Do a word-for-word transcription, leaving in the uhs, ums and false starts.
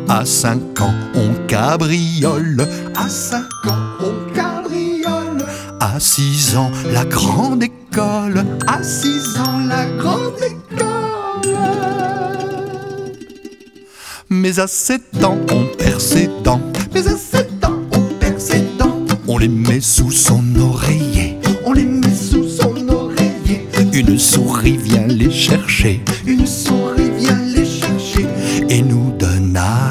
À cinq ans, on cabriole. À cinq ans, on cabriole. À six ans, la grande école. À six ans, la grande école. Mais à sept ans, on perd ses dents. Mais à sept ans, on perd ses dents. On les met sous son oreiller.